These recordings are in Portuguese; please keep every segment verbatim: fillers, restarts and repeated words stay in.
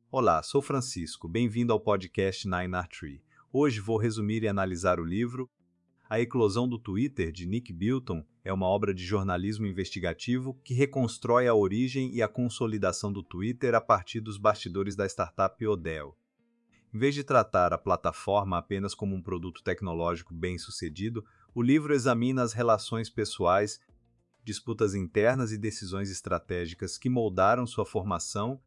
Olá, sou Francisco, bem-vindo ao podcast Nine R Tree. Hoje vou resumir e analisar o livro A Eclosão do Twitter, de Nick Bilton. É uma obra de jornalismo investigativo que reconstrói a origem e a consolidação do Twitter a partir dos bastidores da startup Odeo. Em vez de tratar a plataforma apenas como um produto tecnológico bem-sucedido, o livro examina as relações pessoais, disputas internas e decisões estratégicas que moldaram sua formação.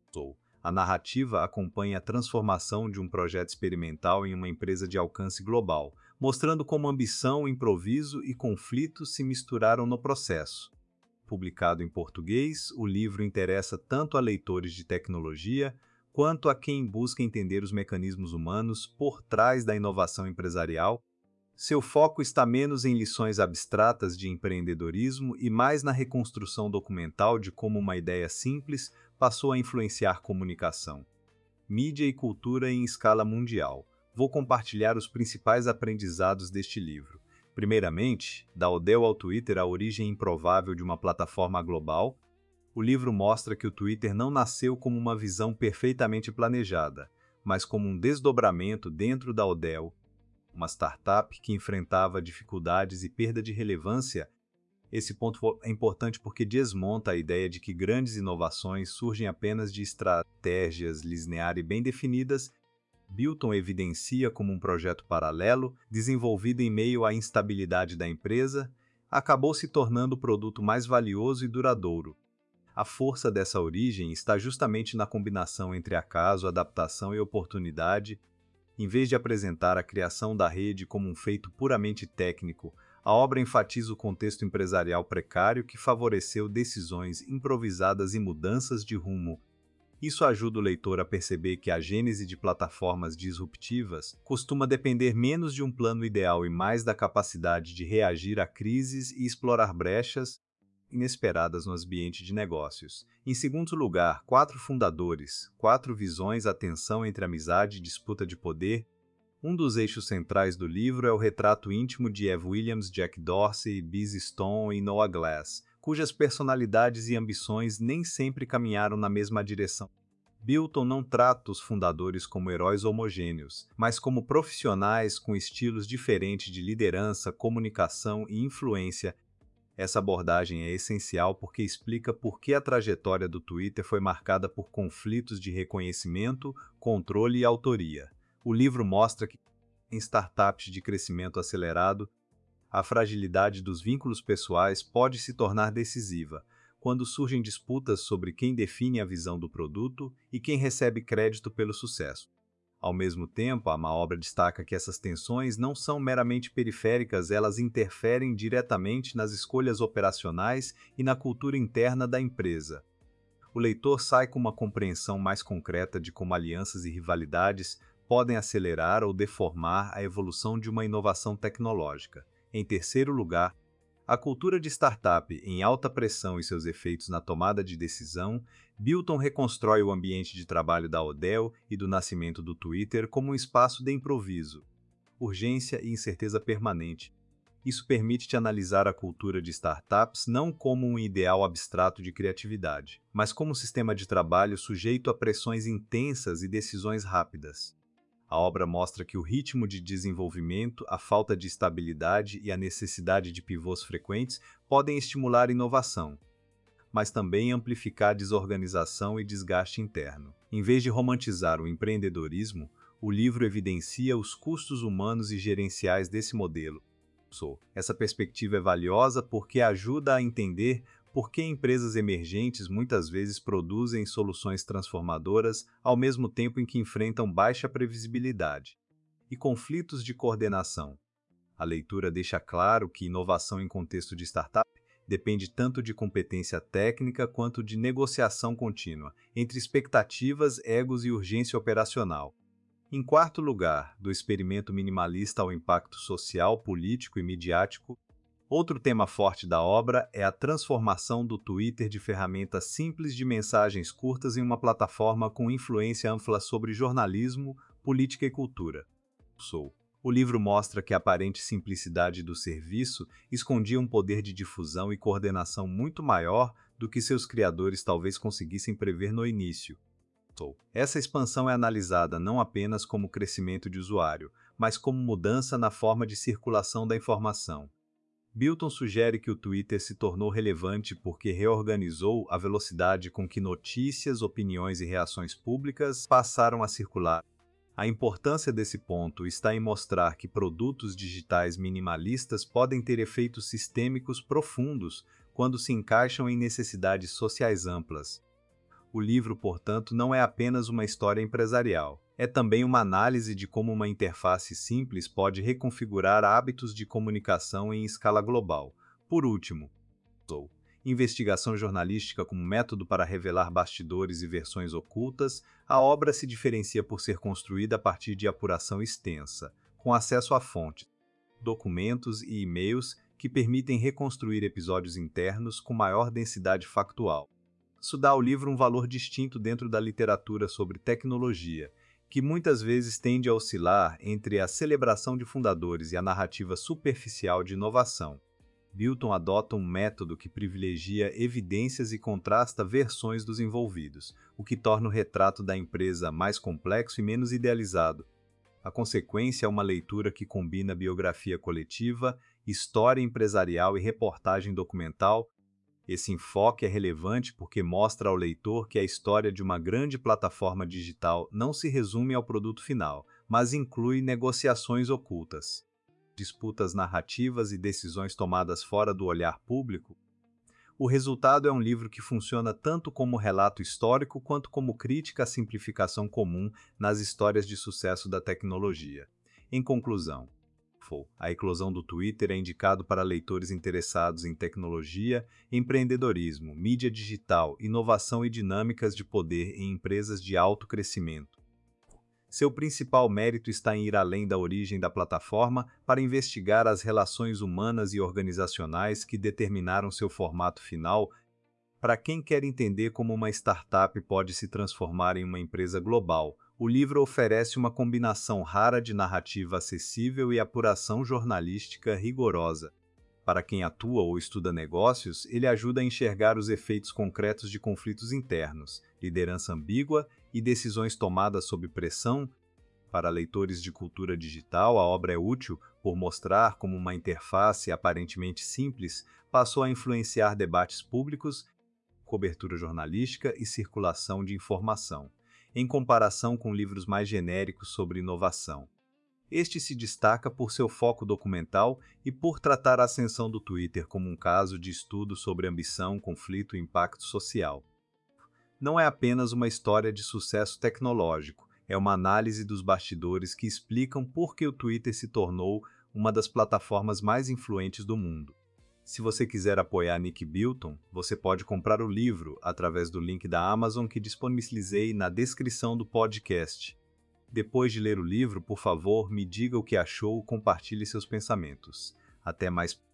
A narrativa acompanha a transformação de um projeto experimental em uma empresa de alcance global, mostrando como ambição, improviso e conflito se misturaram no processo. Publicado em português, o livro interessa tanto a leitores de tecnologia quanto a quem busca entender os mecanismos humanos por trás da inovação empresarial. Seu foco está menos em lições abstratas de empreendedorismo e mais na reconstrução documental de como uma ideia simples passou a influenciar comunicação, mídia e cultura em escala mundial. Vou compartilhar os principais aprendizados deste livro. Primeiramente, da Odeo ao Twitter, a origem improvável de uma plataforma global. O livro mostra que o Twitter não nasceu como uma visão perfeitamente planejada, mas como um desdobramento dentro da Odeo, uma startup que enfrentava dificuldades e perda de relevância. Esse ponto é importante porque desmonta a ideia de que grandes inovações surgem apenas de estratégias lineares e bem definidas. Bilton evidencia como um projeto paralelo, desenvolvido em meio à instabilidade da empresa, acabou se tornando o produto mais valioso e duradouro. A força dessa origem está justamente na combinação entre acaso, adaptação e oportunidade. Em vez de apresentar a criação da rede como um feito puramente técnico, a obra enfatiza o contexto empresarial precário que favoreceu decisões improvisadas e mudanças de rumo. Isso ajuda o leitor a perceber que a gênese de plataformas disruptivas costuma depender menos de um plano ideal e mais da capacidade de reagir a crises e explorar brechas inesperadas no ambiente de negócios. Em segundo lugar, quatro fundadores, quatro visões, a tensão entre amizade e disputa de poder. Um dos eixos centrais do livro é o retrato íntimo de Ev Williams, Jack Dorsey, Biz Stone e Noah Glass, cujas personalidades e ambições nem sempre caminharam na mesma direção. Bilton não trata os fundadores como heróis homogêneos, mas como profissionais com estilos diferentes de liderança, comunicação e influência. Essa abordagem é essencial porque explica por que a trajetória do Twitter foi marcada por conflitos de reconhecimento, controle e autoria. O livro mostra que, em startups de crescimento acelerado, a fragilidade dos vínculos pessoais pode se tornar decisiva, quando surgem disputas sobre quem define a visão do produto e quem recebe crédito pelo sucesso. Ao mesmo tempo, a obra destaca que essas tensões não são meramente periféricas, elas interferem diretamente nas escolhas operacionais e na cultura interna da empresa. O leitor sai com uma compreensão mais concreta de como alianças e rivalidades podem acelerar ou deformar a evolução de uma inovação tecnológica. Em terceiro lugar, a cultura de startup em alta pressão e seus efeitos na tomada de decisão. Bilton reconstrói o ambiente de trabalho da Odeo e do nascimento do Twitter como um espaço de improviso, urgência e incerteza permanente. Isso permite-te analisar a cultura de startups não como um ideal abstrato de criatividade, mas como um sistema de trabalho sujeito a pressões intensas e decisões rápidas. A obra mostra que o ritmo de desenvolvimento, a falta de estabilidade e a necessidade de pivôs frequentes podem estimular inovação, mas também amplificar desorganização e desgaste interno. Em vez de romantizar o empreendedorismo, o livro evidencia os custos humanos e gerenciais desse modelo. Essa perspectiva é valiosa porque ajuda a entender por que empresas emergentes muitas vezes produzem soluções transformadoras ao mesmo tempo em que enfrentam baixa previsibilidade e conflitos de coordenação. A leitura deixa claro que inovação em contexto de startup depende tanto de competência técnica quanto de negociação contínua entre expectativas, egos e urgência operacional. Em quarto lugar, do experimento minimalista ao impacto social, político e midiático. Outro tema forte da obra é a transformação do Twitter de ferramenta simples de mensagens curtas em uma plataforma com influência ampla sobre jornalismo, política e cultura. O livro mostra que a aparente simplicidade do serviço escondia um poder de difusão e coordenação muito maior do que seus criadores talvez conseguissem prever no início. Essa expansão é analisada não apenas como crescimento de usuário, mas como mudança na forma de circulação da informação. Bilton sugere que o Twitter se tornou relevante porque reorganizou a velocidade com que notícias, opiniões e reações públicas passaram a circular. A importância desse ponto está em mostrar que produtos digitais minimalistas podem ter efeitos sistêmicos profundos quando se encaixam em necessidades sociais amplas. O livro, portanto, não é apenas uma história empresarial. É também uma análise de como uma interface simples pode reconfigurar hábitos de comunicação em escala global. Por último, investigação jornalística como método para revelar bastidores e versões ocultas, a obra se diferencia por ser construída a partir de apuração extensa, com acesso a fontes, documentos e e-mails que permitem reconstruir episódios internos com maior densidade factual. Isso dá ao livro um valor distinto dentro da literatura sobre tecnologia, que muitas vezes tende a oscilar entre a celebração de fundadores e a narrativa superficial de inovação. Bilton adota um método que privilegia evidências e contrasta versões dos envolvidos, o que torna o retrato da empresa mais complexo e menos idealizado. A consequência é uma leitura que combina biografia coletiva, história empresarial e reportagem documental. Esse enfoque é relevante porque mostra ao leitor que a história de uma grande plataforma digital não se resume ao produto final, mas inclui negociações ocultas, disputas narrativas e decisões tomadas fora do olhar público. O resultado é um livro que funciona tanto como relato histórico quanto como crítica à simplificação comum nas histórias de sucesso da tecnologia. Em conclusão, A Eclosão do Twitter é indicado para leitores interessados em tecnologia, empreendedorismo, mídia digital, inovação e dinâmicas de poder em empresas de alto crescimento. Seu principal mérito está em ir além da origem da plataforma para investigar as relações humanas e organizacionais que determinaram seu formato final. Para quem quer entender como uma startup pode se transformar em uma empresa global, o livro oferece uma combinação rara de narrativa acessível e apuração jornalística rigorosa. Para quem atua ou estuda negócios, ele ajuda a enxergar os efeitos concretos de conflitos internos, liderança ambígua e decisões tomadas sob pressão. Para leitores de cultura digital, a obra é útil por mostrar como uma interface aparentemente simples passou a influenciar debates públicos, cobertura jornalística e circulação de informação, em comparação com livros mais genéricos sobre inovação. Este se destaca por seu foco documental e por tratar a ascensão do Twitter como um caso de estudo sobre ambição, conflito e impacto social. Não é apenas uma história de sucesso tecnológico, é uma análise dos bastidores que explicam por que o Twitter se tornou uma das plataformas mais influentes do mundo. Se você quiser apoiar Nick Bilton, você pode comprar o livro através do link da Amazon que disponibilizei na descrição do podcast. Depois de ler o livro, por favor, me diga o que achou e compartilhe seus pensamentos. Até mais.